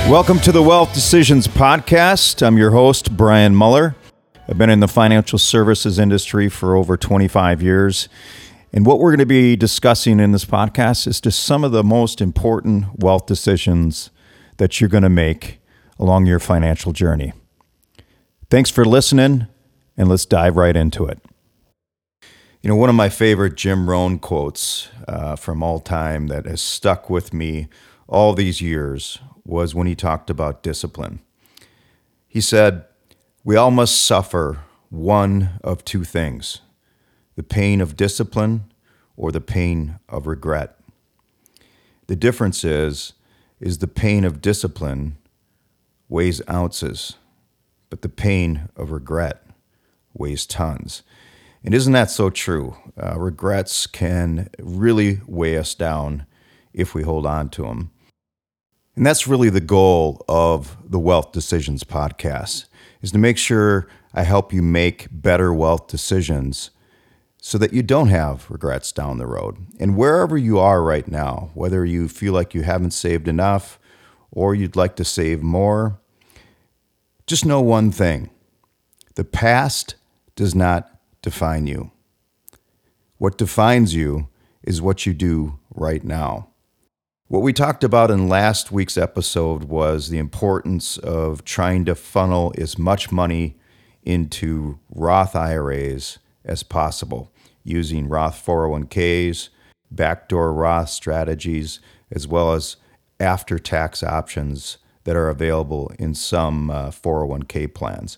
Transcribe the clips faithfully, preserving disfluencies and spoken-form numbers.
Welcome to the Wealth Decisions Podcast. I'm your host, Brian Muller. I've been in the financial services industry for over twenty-five years. And what we're going to be discussing in this podcast is just some of the most important wealth decisions that you're going to make along your financial journey. Thanks for listening, and let's dive right into it. You know, one of my favorite Jim Rohn quotes uh, from all time that has stuck with me all these years was when he talked about discipline. He said, "We all must suffer one of two things, the pain of discipline or the pain of regret. The difference is, is the pain of discipline weighs ounces, but the pain of regret weighs tons." And isn't that so true? Uh, regrets can really weigh us down if we hold on to them. And that's really the goal of the Wealth Decisions Podcast, is to make sure I help you make better wealth decisions so that you don't have regrets down the road. And wherever you are right now, whether you feel like you haven't saved enough or you'd like to save more, just know one thing: the past does not define you. What defines you is what you do right now. What we talked about in last week's episode was the importance of trying to funnel as much money into Roth I R As as possible, using Roth four oh one k's, backdoor Roth strategies, as well as after-tax options that are available in some uh, four oh one k plans.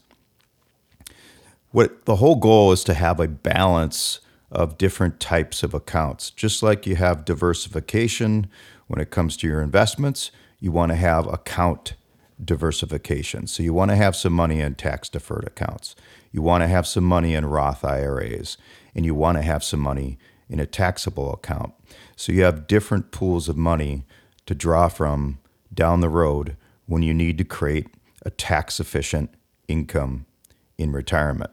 What the whole goal is to have a balance of different types of accounts. Just like you have diversification when it comes to your investments, you want to have account diversification. So you want to have some money in tax-deferred accounts. You want to have some money in Roth I R As, and you want to have some money in a taxable account. So you have different pools of money to draw from down the road when you need to create a tax-efficient income in retirement.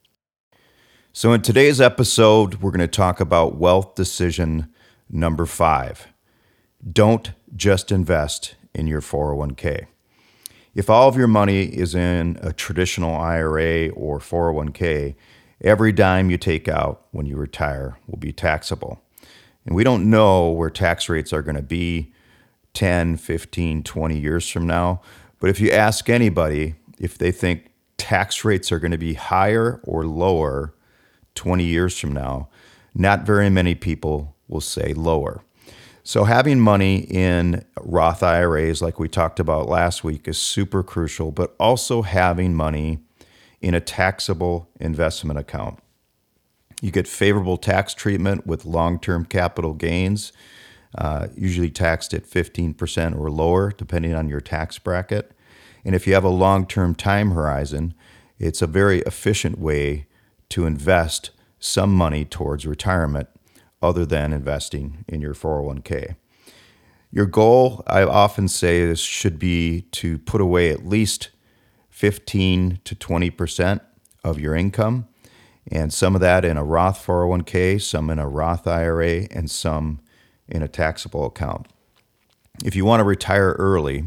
So in today's episode, we're going to talk about wealth decision number five. Don't just invest in your four oh one k. If all of your money is in a traditional I R A or four oh one k, every dime you take out when you retire will be taxable. And we don't know where tax rates are going to be ten, fifteen, twenty years from now. But if you ask anybody if they think tax rates are going to be higher or lower twenty years from now, not very many people will say lower. So having money in Roth I R As, like we talked about last week, is super crucial, but also having money in a taxable investment account. You get favorable tax treatment with long-term capital gains, uh, usually taxed at fifteen percent or lower, depending on your tax bracket. And if you have a long-term time horizon, it's a very efficient way to invest some money towards retirement other than investing in your four oh one k. Your goal, I often say, is should be to put away at least fifteen to twenty percent of your income, and some of that in a Roth four oh one k, some in a Roth I R A, and some in a taxable account. If you want to retire early,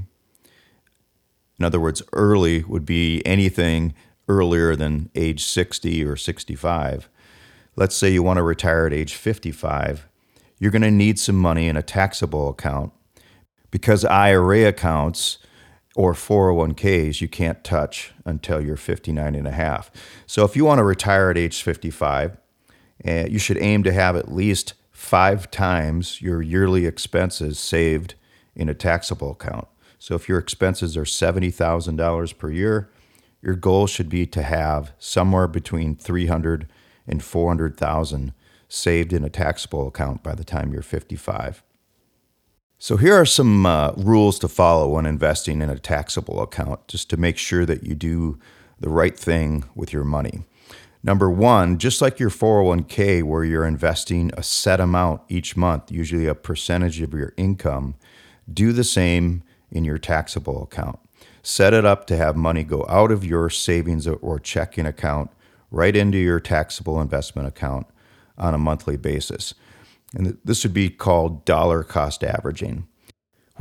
in other words, early would be anything earlier than age sixty or sixty-five. Let's say you want to retire at age fifty-five. You're going to need some money in a taxable account because I R A accounts or four oh one k's you can't touch until you're fifty-nine and a half. So if you want to retire at age fifty-five, uh, you should aim to have at least five times your yearly expenses saved in a taxable account. So if your expenses are seventy thousand dollars per year, your goal should be to have somewhere between three hundred thousand dollars and four hundred thousand dollars saved in a taxable account by the time you're fifty-five. So here are some uh, rules to follow when investing in a taxable account, just to make sure that you do the right thing with your money. Number one, just like your four oh one k where you're investing a set amount each month, usually a percentage of your income, do the same in your taxable account. Set it up to have money go out of your savings or checking account right into your taxable investment account on a monthly basis. And this would be called dollar cost averaging.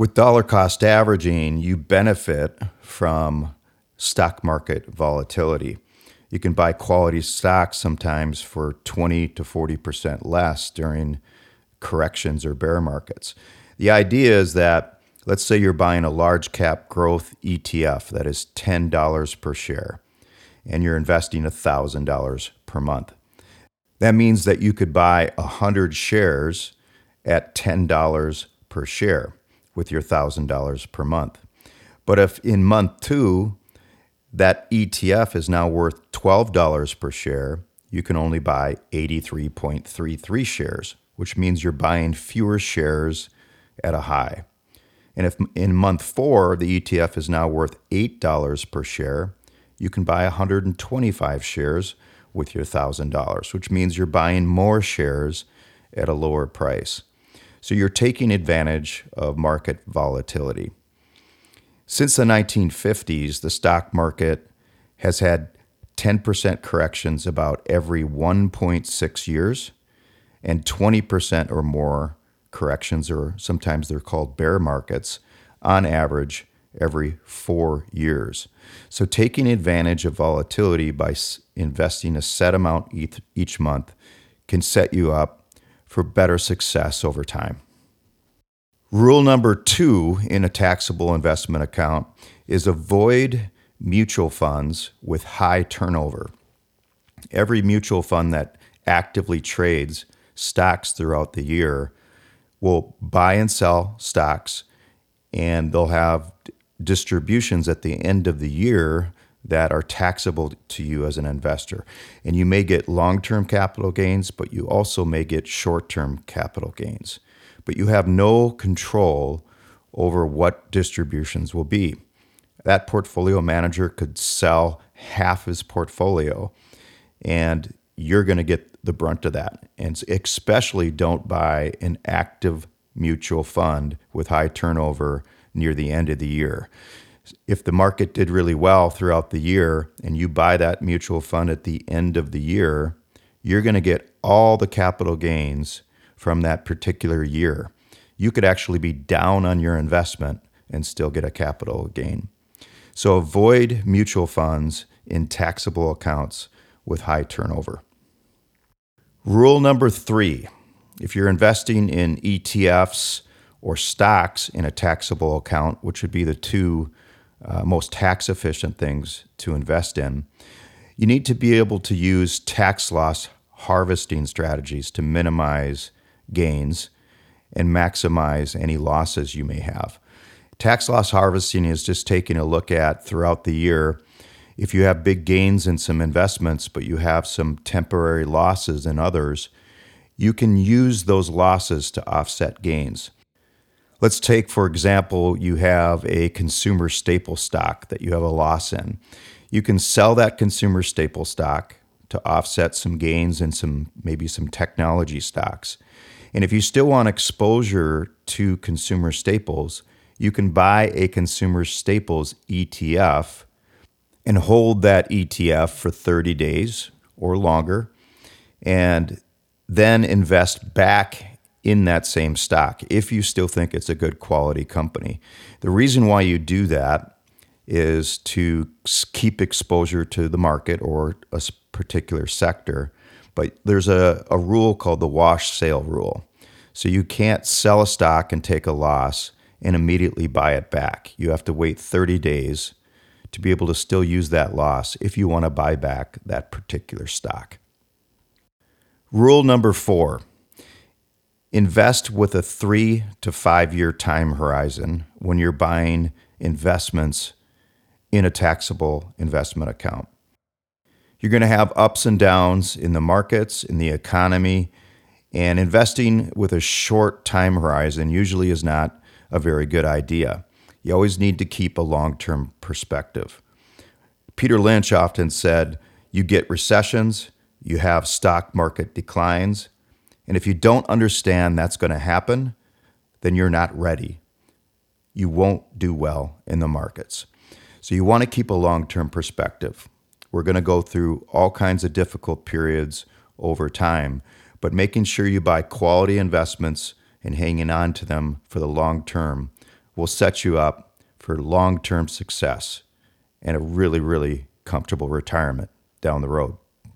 With dollar cost averaging, you benefit from stock market volatility. You can buy quality stocks sometimes for twenty to forty percent less during corrections or bear markets. The idea is that, let's say you're buying a large cap growth E T F that is ten dollars per share, and you're investing one thousand dollars per month. That means that you could buy one hundred shares at ten dollars per share with your one thousand dollars per month. But if in month two, that E T F is now worth twelve dollars per share, you can only buy eighty-three point three three shares, which means you're buying fewer shares at a high. And if in month four, the E T F is now worth eight dollars per share, you can buy one hundred twenty-five shares with your one thousand dollars, which means you're buying more shares at a lower price. So you're taking advantage of market volatility. Since the nineteen fifties, the stock market has had ten percent corrections about every one point six years and twenty percent or more corrections, or sometimes they're called bear markets, on average every four years. So taking advantage of volatility by investing a set amount each month can set you up for better success over time. Rule number two in a taxable investment account is avoid mutual funds with high turnover. Every mutual fund that actively trades stocks throughout the year will buy and sell stocks, and they'll have distributions at the end of the year that are taxable to you as an investor. And you may get long-term capital gains, but you also may get short-term capital gains. But you have no control over what distributions will be. That portfolio manager could sell half his portfolio, and you're going to get the brunt of that. And especially don't buy an active mutual fund with high turnover near the end of the year. If the market did really well throughout the year and you buy that mutual fund at the end of the year, you're going to get all the capital gains from that particular year. You could actually be down on your investment and still get a capital gain. So avoid mutual funds in taxable accounts with high turnover. Rule number three, if you're investing in E T Fs or stocks in a taxable account, which would be the two uh, most tax efficient things to invest in, you need to be able to use tax loss harvesting strategies to minimize gains and maximize any losses you may have. Tax loss harvesting is just taking a look at throughout the year. If you have big gains in some investments, but you have some temporary losses in others, you can use those losses to offset gains. Let's take, for example, you have a consumer staple stock that you have a loss in. You can sell that consumer staple stock to offset some gains in some, maybe some technology stocks. And if you still want exposure to consumer staples, you can buy a consumer staples E T F and hold that E T F for thirty days or longer, and then invest back in that same stock if you still think it's a good quality company. The reason why you do that is to keep exposure to the market or a particular sector. But there's a, a rule called the wash sale rule. So you can't sell a stock and take a loss and immediately buy it back. You have to wait thirty days to be able to still use that loss if you want to buy back that particular stock. Rule number four, invest with a three to five year time horizon when you're buying investments in a taxable investment account. You're going to have ups and downs in the markets, in the economy, and investing with a short time horizon usually is not a very good idea. You always need to keep a long-term perspective. Peter Lynch often said, you get recessions, you have stock market declines, and if you don't understand that's going to happen, then you're not ready. You won't do well in the markets. So you want to keep a long-term perspective. We're going to go through all kinds of difficult periods over time, but making sure you buy quality investments and hanging on to them for the long term will set you up for long-term success and a really, really comfortable retirement down the road.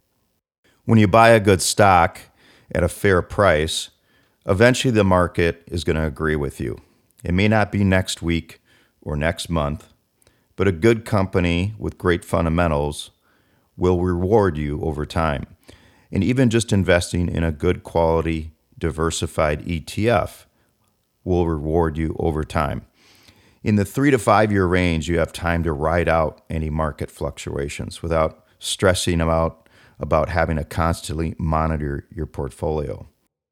When you buy a good stock at a fair price, eventually the market is going to agree with you. It may not be next week or next month, but a good company with great fundamentals will reward you over time. And even just investing in a good quality, diversified E T F will reward you over time. In the three to five year range, you have time to ride out any market fluctuations without stressing about, about having to constantly monitor your portfolio.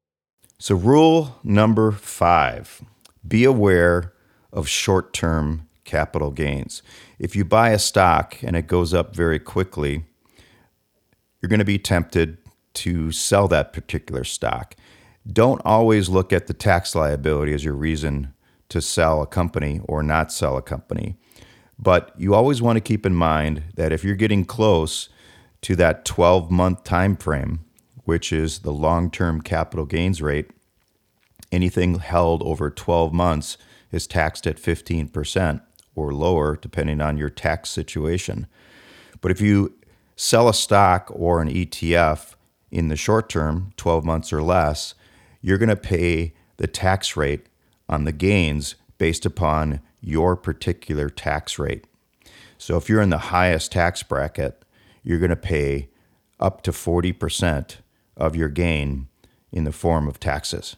So rule number five, be aware of short-term capital gains. If you buy a stock and it goes up very quickly, you're going to be tempted to sell that particular stock. Don't always look at the tax liability as your reason to sell a company or not sell a company. But you always want to keep in mind that if you're getting close to that twelve-month time frame, which is the long-term capital gains rate, anything held over twelve months is taxed at fifteen percent or lower, depending on your tax situation. But if you sell a stock or an E T F in the short term, twelve months or less, you're going to pay the tax rate on the gains based upon your particular tax rate. So if you're in the highest tax bracket, you're going to pay up to forty percent of your gain in the form of taxes.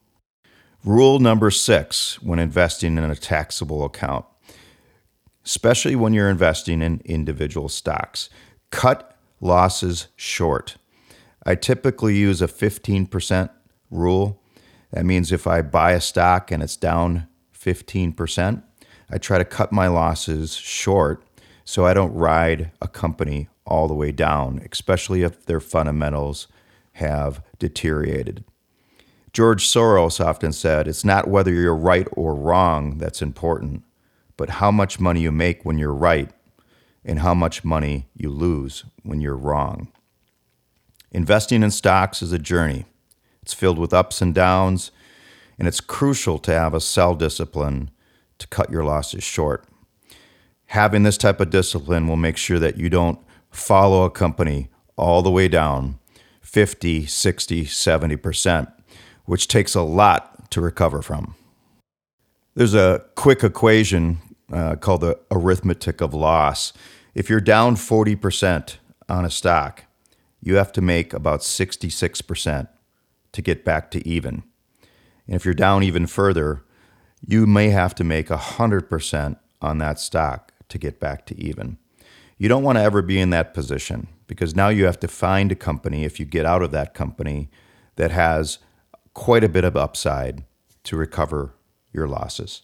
Rule number six when investing in a taxable account, especially when you're investing in individual stocks, cut losses short. I typically use a fifteen percent rule. That means if I buy a stock and it's down fifteen percent, I try to cut my losses short so I don't ride a company all the way down, especially if their fundamentals have deteriorated. George Soros often said, it's not whether you're right or wrong that's important, but how much money you make when you're right and how much money you lose when you're wrong. Investing in stocks is a journey. It's filled with ups and downs, and it's crucial to have a sell discipline to cut your losses short. Having this type of discipline will make sure that you don't follow a company all the way down fifty, sixty, seventy percent, which takes a lot to recover from. There's a quick equation uh, called the arithmetic of loss. If you're down forty percent on a stock, you have to make about sixty-six percent to get back to even. And if you're down even further, you may have to make one hundred percent on that stock to get back to even. You don't want to ever be in that position because now you have to find a company, if you get out of that company, that has quite a bit of upside to recover your losses.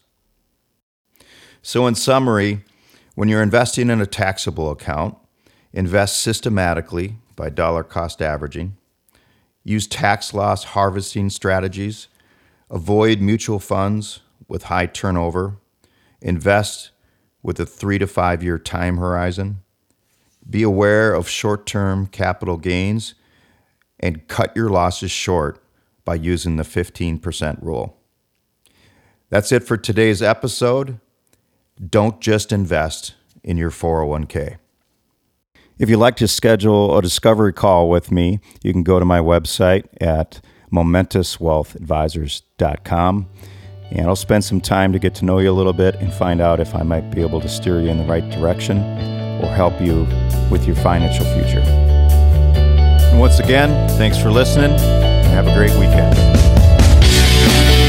So in summary, when you're investing in a taxable account, invest systematically by dollar cost averaging. Use tax loss harvesting strategies. Avoid mutual funds with high turnover. Invest with a three to five year time horizon. Be aware of short-term capital gains and cut your losses short by using the fifteen percent rule. That's it for today's episode. Don't just invest in your four oh one k. If you'd like to schedule a discovery call with me, you can go to my website at momentous wealth advisors dot com, and I'll spend some time to get to know you a little bit and find out if I might be able to steer you in the right direction or help you with your financial future. And once again, thanks for listening, and have a great weekend.